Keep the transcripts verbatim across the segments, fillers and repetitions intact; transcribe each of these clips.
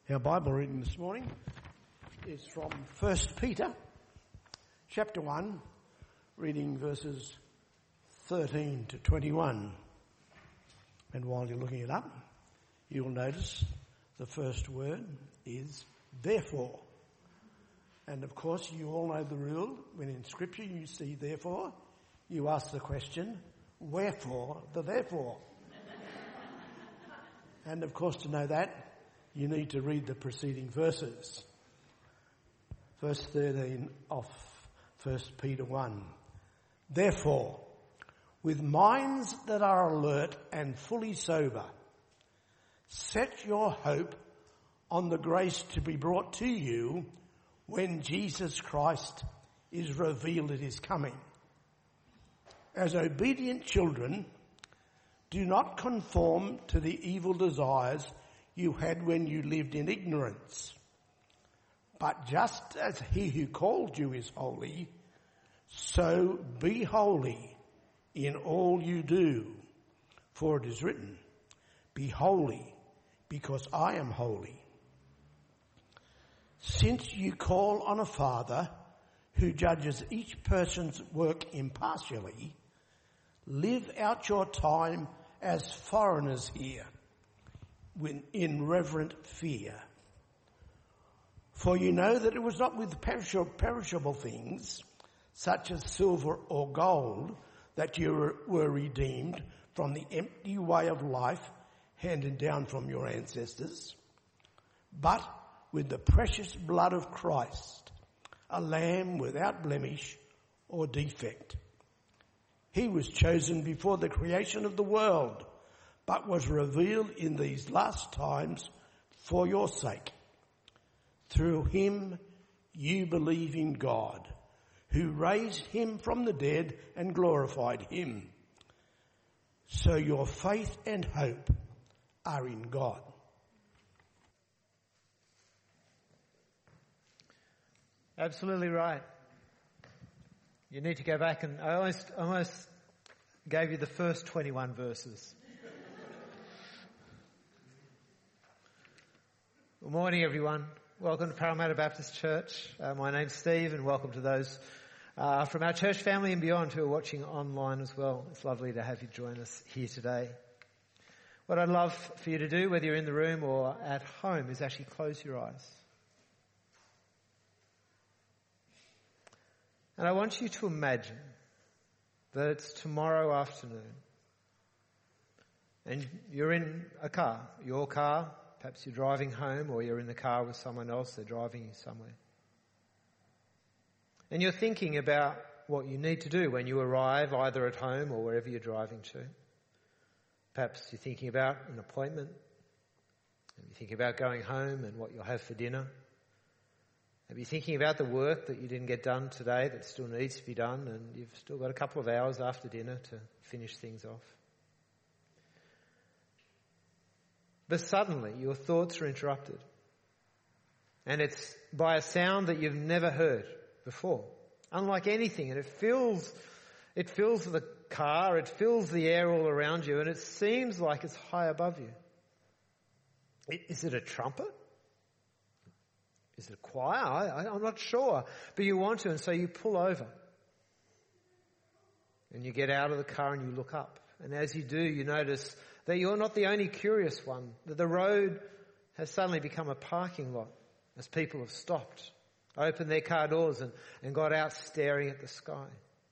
Our Bible reading this morning is from First Peter, chapter one, reading verses thirteen to twenty-one. And while you're looking it up, you'll notice the first word is therefore. And of course, you all know the rule. When in Scripture you see therefore, you ask the question, wherefore the therefore? And of course, to know that, you need to read the preceding verses. Verse thirteen of First Peter one. Therefore, with minds that are alert and fully sober, set your hope on the grace to be brought to you when Jesus Christ is revealed at his coming. As obedient children, do not conform to the evil desires you had when you lived in ignorance. But just as he who called you is holy, so be holy in all you do. For it is written, be holy, because I am holy. Since you call on a Father who judges each person's work impartially, live out your time as foreigners here, in reverent fear. For you know that it was not with perishable things, such as silver or gold, that you were redeemed from the empty way of life handed down from your ancestors, but with the precious blood of Christ, a lamb without blemish or defect. He was chosen before the creation of the world, but was revealed in these last times for your sake. Through him you believe in God, who raised him from the dead and glorified him. So your faith and hope are in God. Absolutely right. You need to go back and I almost, almost gave you the first twenty-one verses. Good morning, everyone. Welcome to Parramatta Baptist Church. Uh, my name's Steve, and welcome to those uh, from our church family and beyond who are watching online as well. It's lovely to have you join us here today. What I'd love for you to do, whether you're in the room or at home, is actually close your eyes. And I want you to imagine that it's tomorrow afternoon and you're in a car, your car. Perhaps you're driving home or you're in the car with someone else, they're driving you somewhere. And you're thinking about what you need to do when you arrive either at home or wherever you're driving to. Perhaps you're thinking about an appointment. Maybe you're thinking about going home and what you'll have for dinner. Maybe you're thinking about the work that you didn't get done today that still needs to be done, and you've still got a couple of hours after dinner to finish things off. But suddenly your thoughts are interrupted. And it's by a sound that you've never heard before. Unlike anything. And it fills, it fills the car, it fills the air all around you, and it seems like it's high above you. Is it a trumpet? Is it a choir? I, I'm not sure. But you want to, and so you pull over. And you get out of the car and you look up. And as you do, you notice that you're not the only curious one, that the road has suddenly become a parking lot as people have stopped, opened their car doors and, and got out staring at the sky.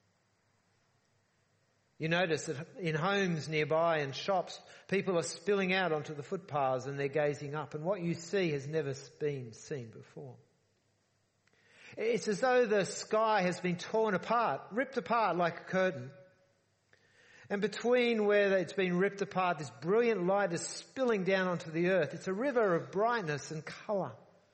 You notice that in homes nearby and shops, people are spilling out onto the footpaths and they're gazing up, and what you see has never been seen before. It's as though the sky has been torn apart, ripped apart like a curtain. And between where it's been ripped apart, this brilliant light is spilling down onto the earth. It's a river of brightness and colour.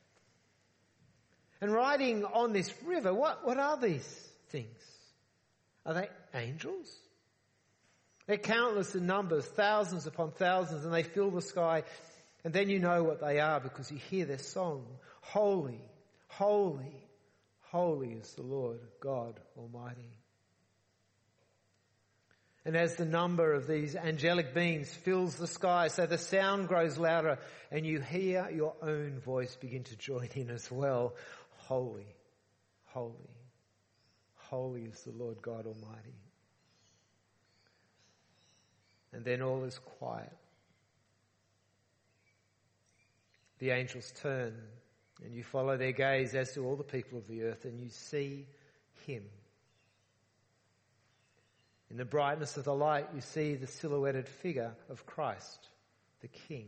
And riding on this river, what, what are these things? Are they angels? They're countless in numbers, thousands upon thousands, and they fill the sky. And then you know what they are because you hear their song. Holy, holy, holy is the Lord God Almighty. And as the number of these angelic beings fills the sky, so the sound grows louder and you hear your own voice begin to join in as well. Holy, holy, holy is the Lord God Almighty. And then all is quiet. The angels turn and you follow their gaze, as do all the people of the earth, and you see him. In the brightness of the light, you see the silhouetted figure of Christ, the King.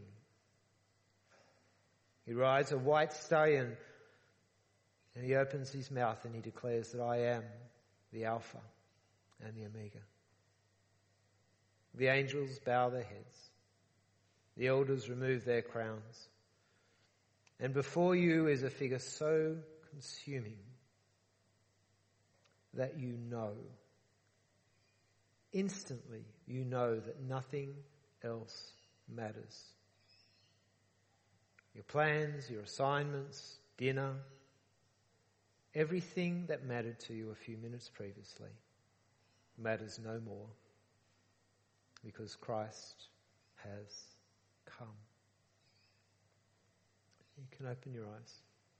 He rides a white stallion and he opens his mouth and he declares that I am the Alpha and the Omega. The angels bow their heads. The elders remove their crowns. And before you is a figure so consuming that you know, instantly you know that nothing else matters. Your plans, your assignments, dinner, everything that mattered to you a few minutes previously matters no more because Christ has come. You can open your eyes.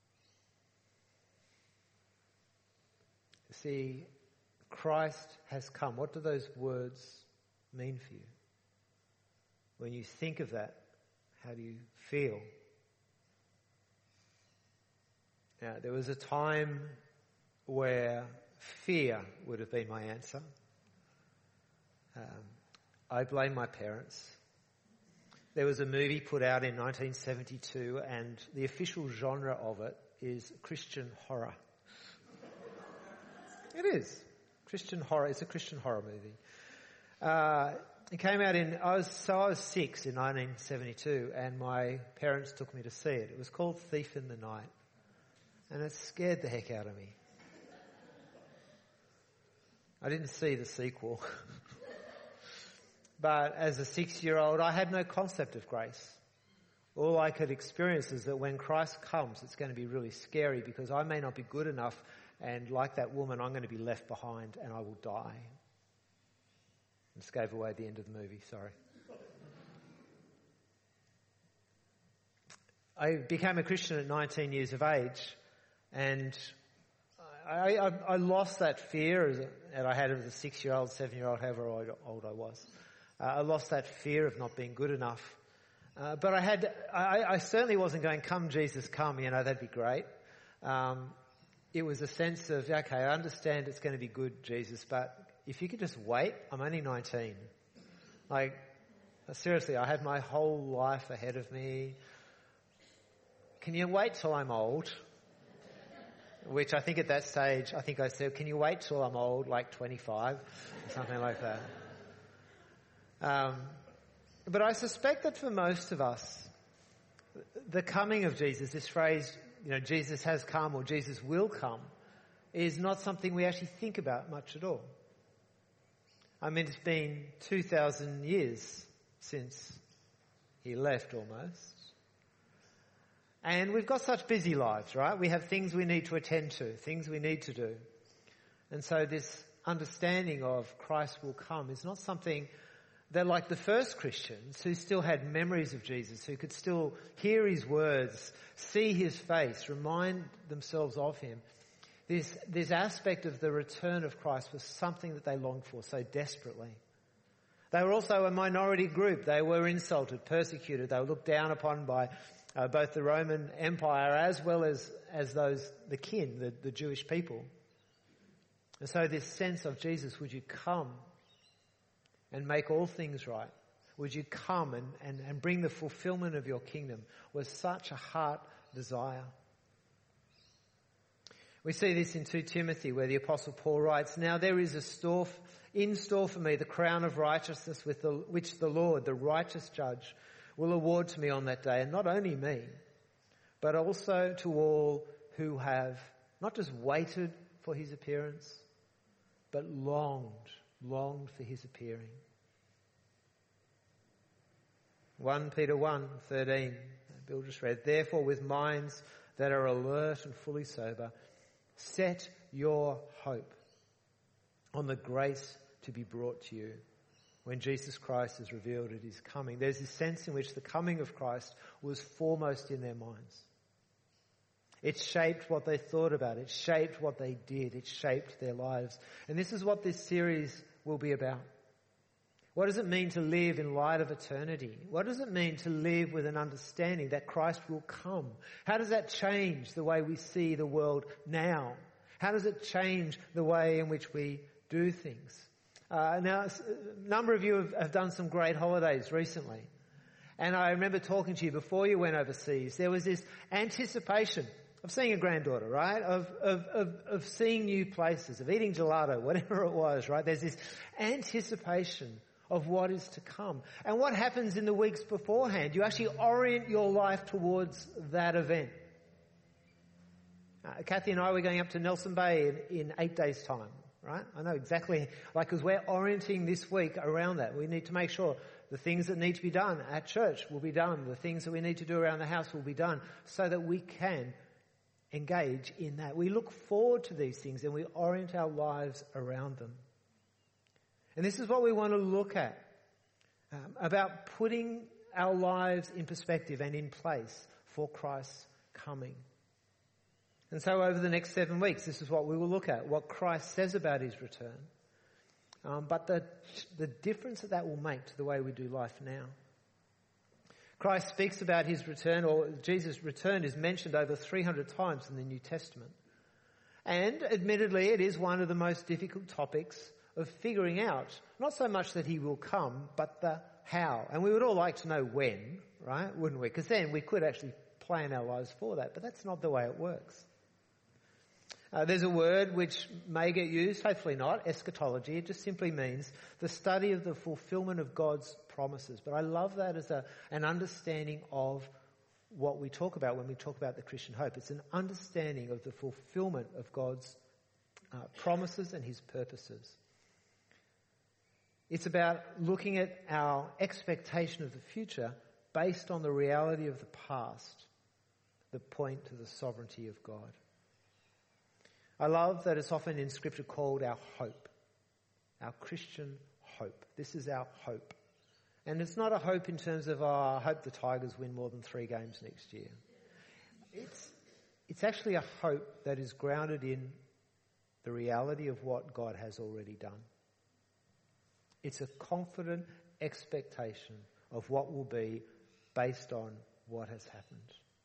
See, Christ has come. What do those words mean for you? When you think of that, how do you feel? Now, there was a time where fear would have been my answer. Um, I blame my parents. There was a movie put out in nineteen seventy-two and the official genre of it is Christian horror. It is. Christian horror. It's a Christian horror movie. Uh, it came out in, I was, so I was six in nineteen seventy-two and my parents took me to see it. It was called Thief in the Night and it scared the heck out of me. I didn't see the sequel. But as a six-year-old, I had no concept of grace. All I could experience is that when Christ comes, it's going to be really scary because I may not be good enough and like that woman, I'm going to be left behind and I will die. This gave away the end of the movie, sorry. I became a Christian at nineteen years of age and I, I, I lost that fear that I had as a six-year-old, seven-year-old, however old I was. Uh, I lost that fear of not being good enough. Uh, but I had, I, I certainly wasn't going, come Jesus, come, you know, that'd be great. Um, it was a sense of, okay, I understand it's going to be good, Jesus, but if you could just wait, I'm only nineteen. Like, seriously, I had my whole life ahead of me. Can you wait till I'm old? Which I think at that stage, I think I said, can you wait till I'm old, like twenty-five? Or something like that. Um, but I suspect that for most of us, the coming of Jesus, this phrase, you know, Jesus has come or Jesus will come, is not something we actually think about much at all. I mean, it's been two thousand years since he left almost. And we've got such busy lives, right? We have things we need to attend to, things we need to do. And so this understanding of Christ will come is not something that, like the first Christians who still had memories of Jesus, who could still hear his words, see his face, remind themselves of him. This, this aspect of the return of Christ was something that they longed for so desperately. They were also a minority group. They were insulted, persecuted. They were looked down upon by uh, both the Roman Empire as well as, as those, the kin, the, the Jewish people. And so this sense of Jesus, would you come and make all things right? Would you come and, and, and bring the fulfillment of your kingdom was such a heart desire. We see this in Second Timothy where the Apostle Paul writes, now there is a store f- in store for me the crown of righteousness with the, which the Lord, the righteous judge, will award to me on that day. And not only me, but also to all who have not just waited for his appearance, but longed, longed for his appearing. First Peter one thirteen, Bill just read, therefore with minds that are alert and fully sober, set your hope on the grace to be brought to you when Jesus Christ is revealed at his coming. There's this sense in which the coming of Christ was foremost in their minds. It shaped what they thought about. It shaped what they did. It shaped their lives. And this is what this series will be about. What does it mean to live in light of eternity? What does it mean to live with an understanding that Christ will come? How does that change the way we see the world now? How does it change the way in which we do things? Uh, now, a number of you have, have done some great holidays recently. And I remember talking to you before you went overseas. There was this anticipation of seeing a granddaughter, right? Of, of, of, of seeing new places, of eating gelato, whatever it was, right? There's this anticipation of what is to come. And what happens in the weeks beforehand? You actually orient your life towards that event. Uh, Kathy and I were going up to Nelson Bay in, in eight days' time, right? I know exactly, like, because we're orienting this week around that. We need to make sure the things that need to be done at church will be done. The things that we need to do around the house will be done so that we can engage in that. We look forward to these things and we orient our lives around them. And this is what we want to look at, um, about putting our lives in perspective and in place for Christ's coming. And so over the next seven weeks, this is what we will look at, what Christ says about his return, um, but the, the difference that that will make to the way we do life now. Christ speaks about his return, or Jesus' return is mentioned over three hundred times in the New Testament. And admittedly, it is one of the most difficult topics of figuring out, not so much that he will come, but the how. And we would all like to know when, right? Wouldn't we? Because then we could actually plan our lives for that, but that's not the way it works. Uh, there's a word which may get used, hopefully not, eschatology. It just simply means the study of the fulfillment of God's promises. But I love that as a, an understanding of what we talk about when we talk about the Christian hope. It's an understanding of the fulfillment of God's uh, promises and his purposes. It's about looking at our expectation of the future based on the reality of the past that point to the sovereignty of God. I love that it's often in Scripture called our hope, our Christian hope. This is our hope. And it's not a hope in terms of, oh, I hope the Tigers win more than three games next year. It's, it's actually a hope that is grounded in the reality of what God has already done. It's a confident expectation of what will be based on what has happened.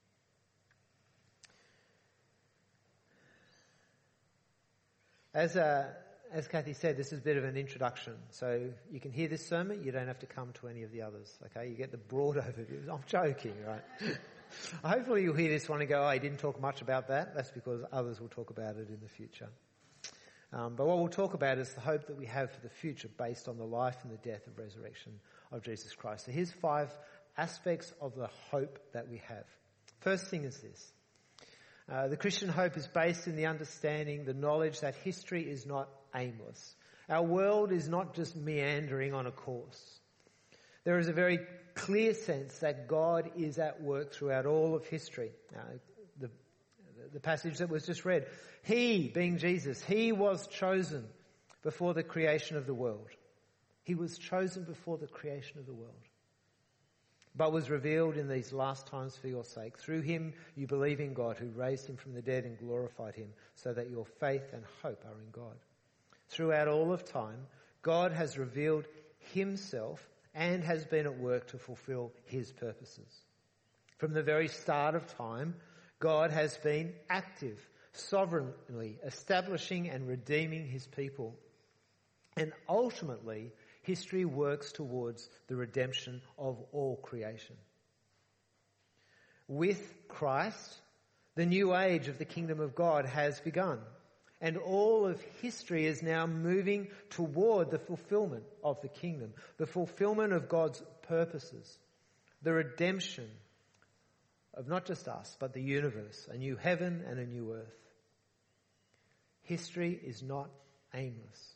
As a, as Kathy said, this is a bit of an introduction. So you can hear this sermon, you don't have to come to any of the others, okay? You get the broad overview. I'm joking, right? Hopefully you'll hear this one and go, oh, I didn't talk much about that. That's because others will talk about it in the future. Um, but what we'll talk about is the hope that we have for the future based on the life and the death and resurrection of Jesus Christ. So here's five aspects of the hope that we have. First thing is this. Uh, the Christian hope is based in the understanding, the knowledge that history is not aimless. Our world is not just meandering on a course. There is a very clear sense that God is at work throughout all of history. Uh, the, the passage that was just read, he, being Jesus, he was chosen before the creation of the world. He was chosen before the creation of the world, but was revealed in these last times for your sake. Through him you believe in God, who raised him from the dead and glorified him, so that your faith and hope are in God. Throughout all of time, God has revealed himself and has been at work to fulfill his purposes. From the very start of time, God has been active, sovereignly establishing and redeeming his people. And ultimately, history works towards the redemption of all creation. With Christ, the new age of the kingdom of God has begun, and all of history is now moving toward the fulfillment of the kingdom, the fulfillment of God's purposes, the redemption of not just us, but the universe, a new heaven and a new earth. History is not aimless.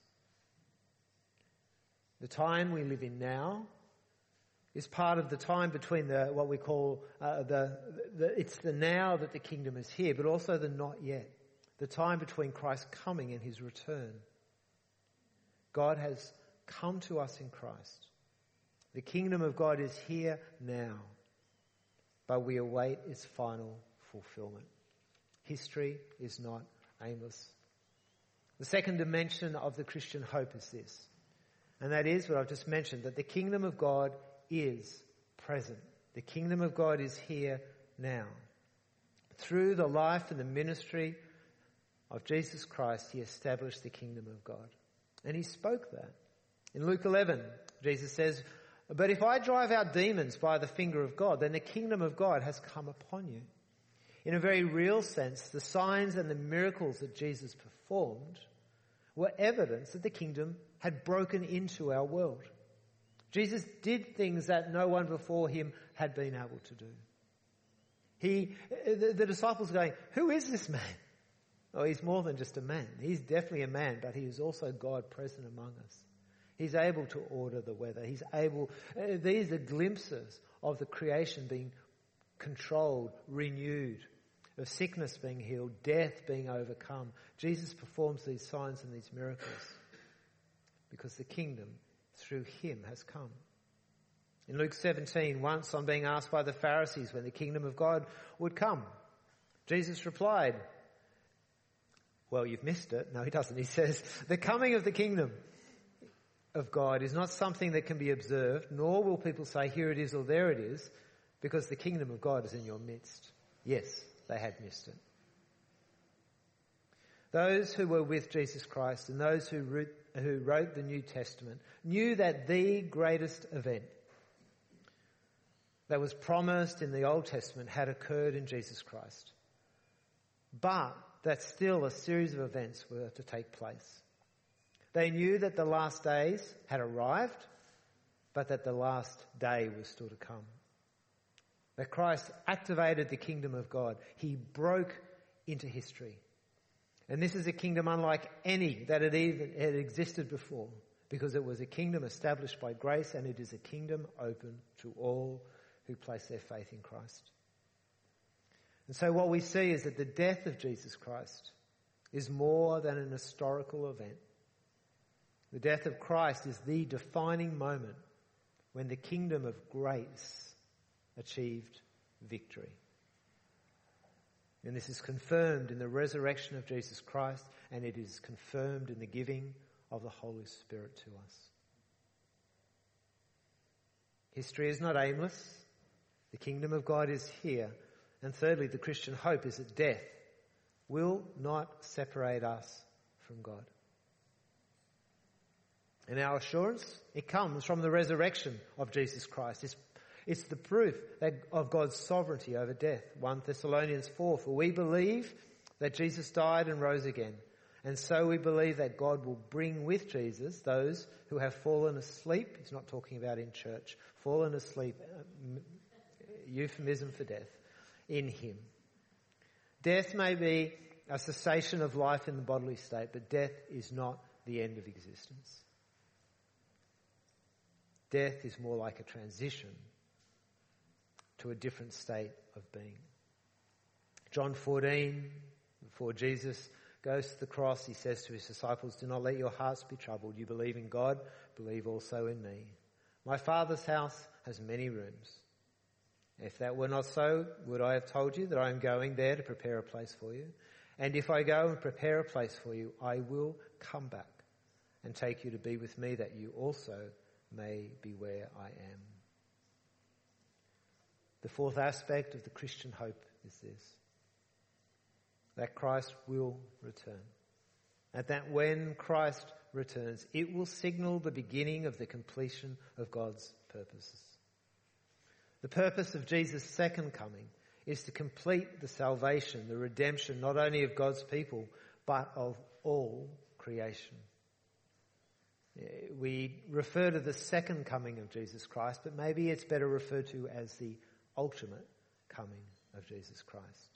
The time we live in now is part of the time between the what we call uh, the, the it's the now that the kingdom is here, but also the not yet, the time between Christ's coming and his return. God has come to us in Christ. The kingdom of God is here now, but we await its final fulfillment. History is not aimless. The second dimension of the Christian hope is this, and that is what I've just mentioned, that the kingdom of God is present. The kingdom of God is here now. Through the life and the ministry of Jesus Christ, he established the kingdom of God. And he spoke that. In Luke eleven, Jesus says, "But if I drive out demons by the finger of God, then the kingdom of God has come upon you." In a very real sense, the signs and the miracles that Jesus performed were evidence that the kingdom had broken into our world. Jesus did things that no one before him had been able to do. He, the, the disciples are going, "Who is this man?" Oh, he's more than just a man. He's definitely a man, but he is also God present among us. He's able to order the weather. He's able, uh, these are glimpses of the creation being controlled, renewed, of sickness being healed, death being overcome. Jesus performs these signs and these miracles because the kingdom through him has come. In Luke seventeen, once on being asked by the Pharisees when the kingdom of God would come, Jesus replied, well, you've missed it. No, he doesn't. He says, the coming of the kingdom of God is not something that can be observed, nor will people say, here it is or there it is, because the kingdom of God is in your midst. Yes, they had missed it. Those who were with Jesus Christ and those who wrote, who wrote the New Testament knew that the greatest event that was promised in the Old Testament had occurred in Jesus Christ, but that still a series of events were to take place. They knew that the last days had arrived, but that the last day was still to come. That Christ activated the kingdom of God. He broke into history. And this is a kingdom unlike any that had even had existed before, because it was a kingdom established by grace, and it is a kingdom open to all who place their faith in Christ. And so what we see is that the death of Jesus Christ is more than an historical event. The death of Christ is the defining moment when the kingdom of grace achieved victory. And this is confirmed in the resurrection of Jesus Christ, and it is confirmed in the giving of the Holy Spirit to us. History is not aimless. The kingdom of God is here. And thirdly, the Christian hope is that death will not separate us from God. And our assurance, it comes from the resurrection of Jesus Christ. It's, it's the proof that, of God's sovereignty over death. First Thessalonians four, for we believe that Jesus died and rose again. And so we believe that God will bring with Jesus those who have fallen asleep. He's not talking about in church. Fallen asleep, uh, euphemism for death. In him. Death may be a cessation of life in the bodily state, but death is not the end of existence. Death is more like a transition to a different state of being. John fourteen, before Jesus goes to the cross, he says to his disciples, do not let your hearts be troubled. You believe in God, believe also in me. My Father's house has many rooms. If that were not so, would I have told you that I am going there to prepare a place for you? And if I go and prepare a place for you, I will come back and take you to be with me, that you also may be where I am. The fourth aspect of the Christian hope is this, that Christ will return. And that when Christ returns, it will signal the beginning of the completion of God's purposes. The purpose of Jesus' second coming is to complete the salvation, the redemption, not only of God's people, but of all creation. We refer to the second coming of Jesus Christ, but maybe it's better referred to as the ultimate coming of Jesus Christ.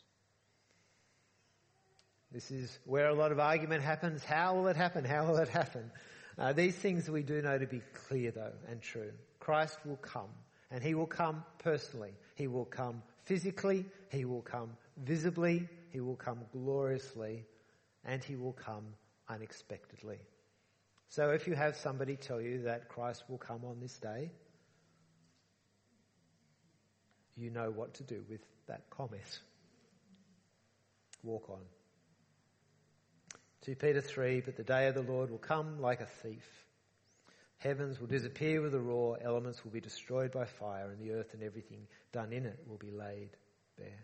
This is where a lot of argument happens. How will it happen? How will it happen? Uh, these things we do know to be clear, though, and true. Christ will come. And he will come personally. He will come physically. He will come visibly. He will come gloriously. And he will come unexpectedly. So if you have somebody tell you that Christ will come on this day, you know what to do with that comment. Walk on. Second Peter three, but the day of the Lord will come like a thief. Heavens will disappear with a roar, elements will be destroyed by fire, and the earth and everything done in it will be laid bare.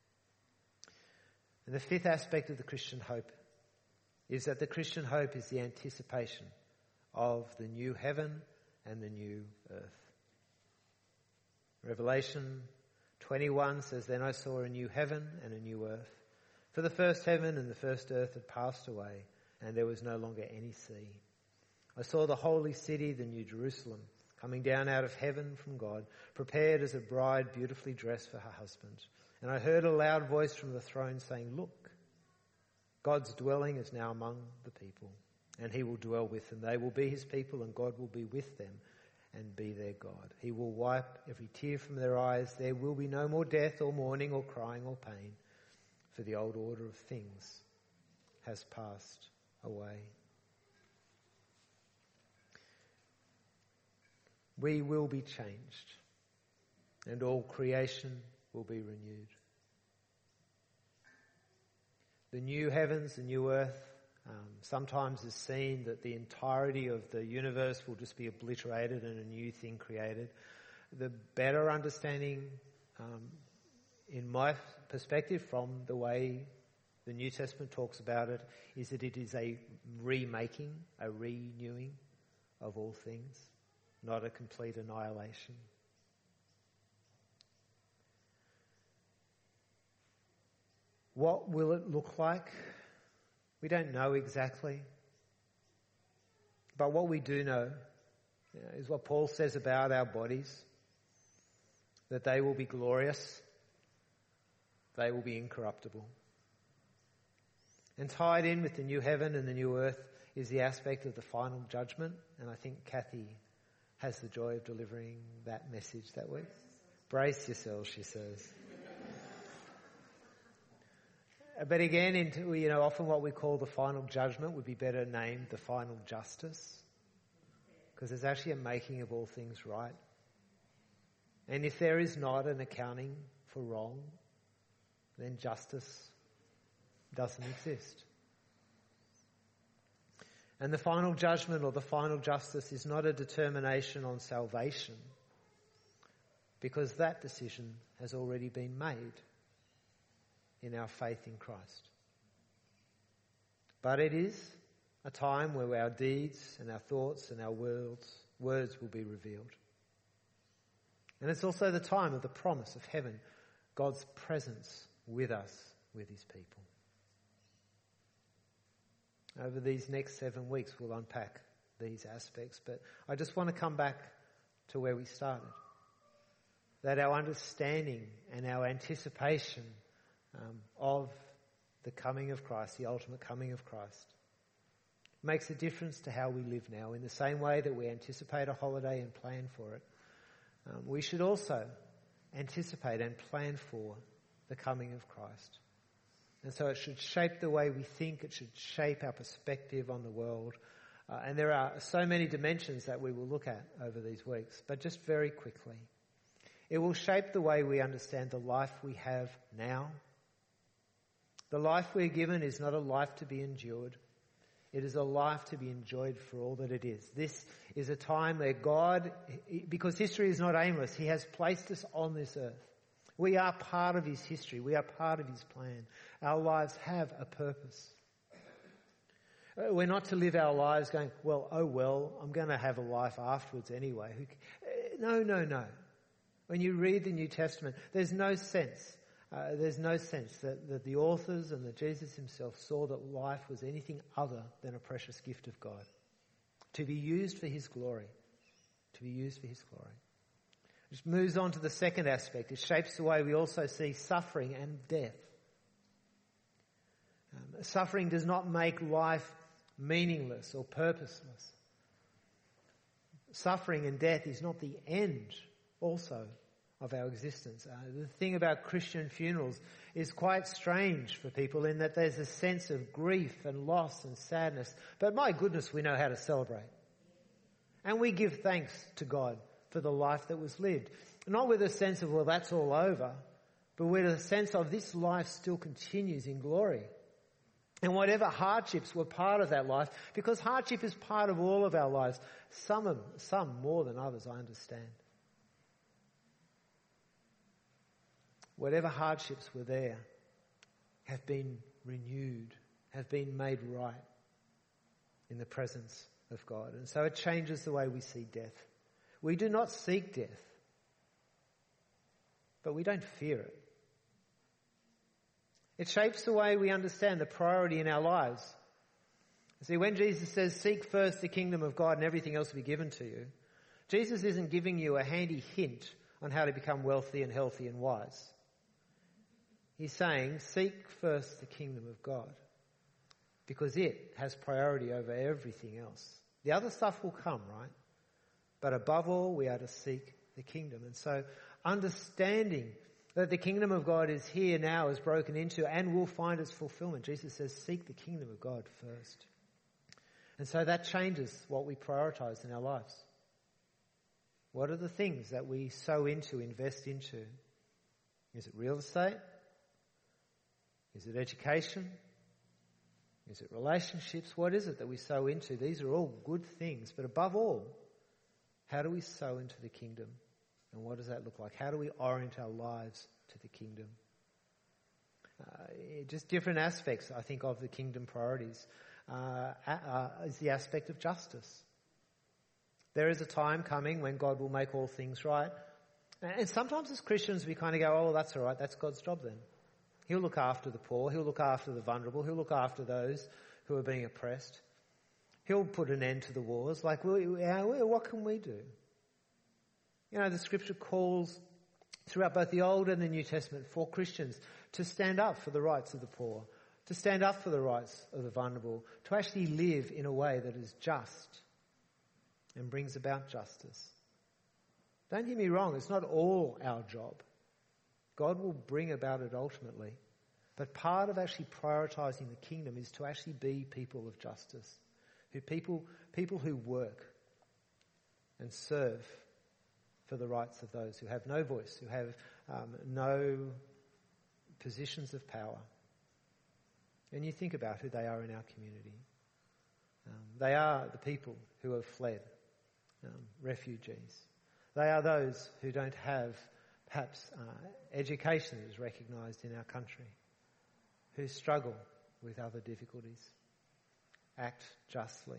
And the fifth aspect of the Christian hope is that the Christian hope is the anticipation of the new heaven and the new earth. Revelation twenty-one says, then I saw a new heaven and a new earth. For the first heaven and the first earth had passed away, and there was no longer any sea. I saw the holy city, the new Jerusalem, coming down out of heaven from God, prepared as a bride beautifully dressed for her husband. And I heard a loud voice from the throne saying, look, God's dwelling is now among the people, and he will dwell with them. They will be his people, and God will be with them and be their God. He will wipe every tear from their eyes. There will be no more death or mourning or crying or pain, for the old order of things has passed away. We will be changed, and all creation will be renewed. The new heavens, the new earth, um, sometimes is seen that the entirety of the universe will just be obliterated and a new thing created. The better understanding, um, in my perspective, from the way the New Testament talks about it, is that it is a remaking, a renewing of all things, not a complete annihilation. What will it look like? We don't know exactly. But what we do know, you know, is what Paul says about our bodies, that they will be glorious, they will be incorruptible. And tied in with the new heaven and the new earth is the aspect of the final judgment, and I think Kathy has the joy of delivering that message that week. Brace yourselves, she says. But again, into, you know, often what we call the final judgment would be better named the final justice, because there's actually a making of all things right. And if there is not an accounting for wrong, then justice doesn't exist. And the final judgment or the final justice is not a determination on salvation, because that decision has already been made in our faith in Christ. But it is a time where our deeds and our thoughts and our words, words will be revealed. And it's also the time of the promise of heaven, God's presence with us, with his people. Over these next seven weeks, we'll unpack these aspects, but I just want to come back to where we started. That our understanding and our anticipation um, of the coming of Christ, the ultimate coming of Christ, makes a difference to how we live now. In the same way that we anticipate a holiday and plan for it, um, we should also anticipate and plan for the coming of Christ. And so it should shape the way we think, it should shape our perspective on the world. Uh, and there are so many dimensions that we will look at over these weeks. But just very quickly, it will shape the way we understand the life we have now. The life we're given is not a life to be endured. It is a life to be enjoyed for all that it is. This is a time where God, because history is not aimless, he has placed us on this earth. We are part of his history. We are part of his plan. Our lives have a purpose. We're not to live our lives going, well, oh well, I'm going to have a life afterwards anyway. No, no, no. When you read the New Testament, there's no sense, uh, there's no sense that, that the authors and that Jesus himself saw that life was anything other than a precious gift of God, to be used for his glory, to be used for his glory. Which moves on to the second aspect. It shapes the way we also see suffering and death. Um, suffering does not make life meaningless or purposeless. Suffering and death is not the end also of our existence. Uh, the thing about Christian funerals is quite strange for people in that there's a sense of grief and loss and sadness. But my goodness, we know how to celebrate. And we give thanks to God for the life that was lived. Not with a sense of, well, that's all over, but with a sense of this life still continues in glory. And whatever hardships were part of that life, because hardship is part of all of our lives, some, of, some more than others, I understand. Whatever hardships were there have been renewed, have been made right in the presence of God. And so it changes the way we see death. We do not seek death, but we don't fear it. It shapes the way we understand the priority in our lives. See, when Jesus says, seek first the kingdom of God and everything else will be given to you, Jesus isn't giving you a handy hint on how to become wealthy and healthy and wise. He's saying, seek first the kingdom of God, because it has priority over everything else. The other stuff will come, right? But above all, we are to seek the kingdom. And so understanding that the kingdom of God is here now, is broken into, and will find its fulfillment. Jesus says, seek the kingdom of God first. And so that changes what we prioritize in our lives. What are the things that we sow into, invest into? Is it real estate? Is it education? Is it relationships? What is it that we sow into? These are all good things. But above all, how do we sow into the kingdom? And what does that look like? How do we orient our lives to the kingdom? Uh, just different aspects, I think, of the kingdom priorities uh, uh, is the aspect of justice. There is a time coming when God will make all things right. And sometimes as Christians we kind of go, oh, that's all right, that's God's job then. He'll look after the poor, he'll look after the vulnerable, he'll look after those who are being oppressed. He'll put an end to the wars. Like, what can we do? You know, the scripture calls throughout both the Old and the New Testament for Christians to stand up for the rights of the poor, to stand up for the rights of the vulnerable, to actually live in a way that is just and brings about justice. Don't hear me wrong, it's not all our job. God will bring about it ultimately. But part of actually prioritising the kingdom is to actually be people of justice, who people, people who work and serve for the rights of those who have no voice, who have um, no positions of power. And you think about who they are in our community. Um, they are the people who have fled, um, refugees. They are those who don't have perhaps uh, education that is recognised in our country, who struggle with other difficulties. Act justly.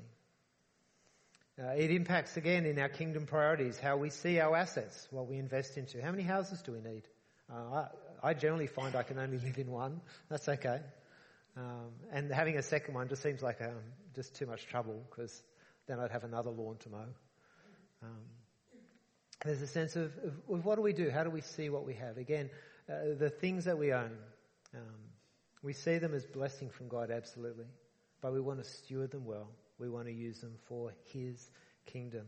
Uh, it impacts again in our kingdom priorities, how we see our assets, what we invest into. How many houses do we need? Uh, I, I generally find I can only live in one. That's okay. Um, and having a second one just seems like um, just too much trouble, because then I'd have another lawn to mow. Um, there's a sense of, of, of what do we do? How do we see what we have? Again, uh, the things that we own, um, we see them as blessing from God, absolutely. But we want to steward them well. We want to use them for His kingdom.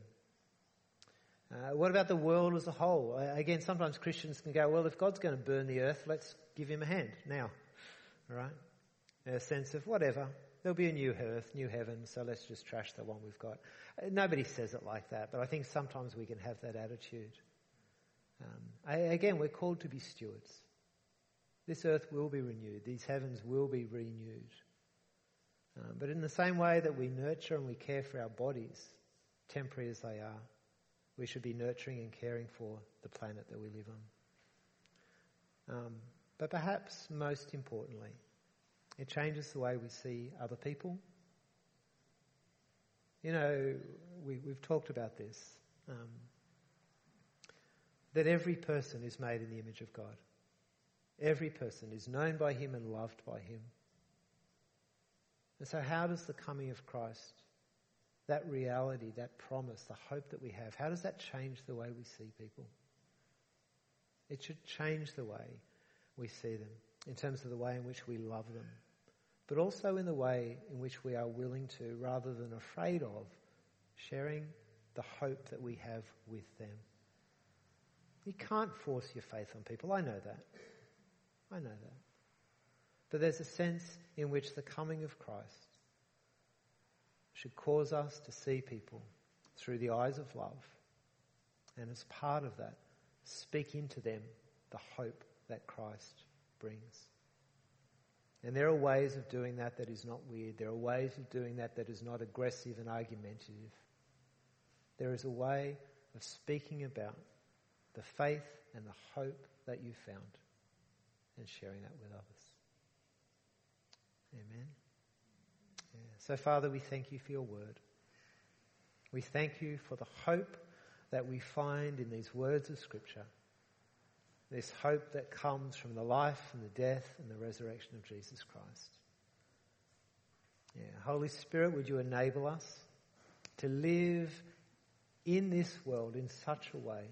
Uh, what about the world as a whole? Uh, again, sometimes Christians can go, well, if God's going to burn the earth, let's give Him a hand now. All right? A sense of whatever. There'll be a new earth, new heaven, so let's just trash the one we've got. Uh, nobody says it like that, but I think sometimes we can have that attitude. Um, I, again, we're called to be stewards. This earth will be renewed. These heavens will be renewed. Um, but in the same way that we nurture and we care for our bodies, temporary as they are, we should be nurturing and caring for the planet that we live on. Um, but perhaps most importantly, it changes the way we see other people. You know, we, we've talked about this, um, that every person is made in the image of God. Every person is known by Him and loved by Him. And so how does the coming of Christ, that reality, that promise, the hope that we have, how does that change the way we see people? It should change the way we see them, in terms of the way in which we love them, but also in the way in which we are willing to, rather than afraid of, sharing the hope that we have with them. You can't force your faith on people. I know that. I know that. But there's a sense in which the coming of Christ should cause us to see people through the eyes of love, and as part of that, speak into them the hope that Christ brings. And there are ways of doing that that is not weird. There are ways of doing that that is not aggressive and argumentative. There is a way of speaking about the faith and the hope that you found and sharing that with others. Amen. Yeah. So, Father, we thank you for your word. We thank you for the hope that we find in these words of Scripture. This hope that comes from the life and the death and the resurrection of Jesus Christ. Yeah. Holy Spirit, would you enable us to live in this world in such a way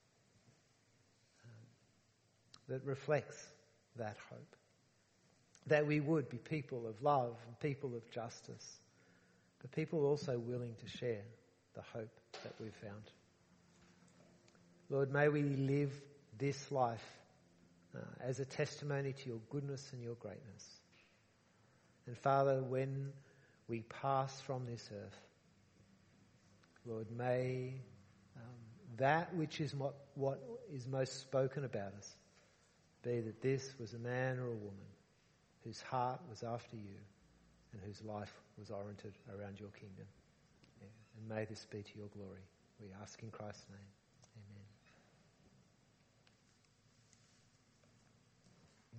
um, that reflects that hope. That we would be people of love and people of justice, but people also willing to share the hope that we've found. Lord, may we live this life uh, as a testimony to your goodness and your greatness. And Father, when we pass from this earth, Lord, may um, that which is what, what is most spoken about us be that this was a man or a woman whose heart was after you and whose life was oriented around your kingdom. Yeah. And may this be to your glory. We ask in Christ's name. Amen.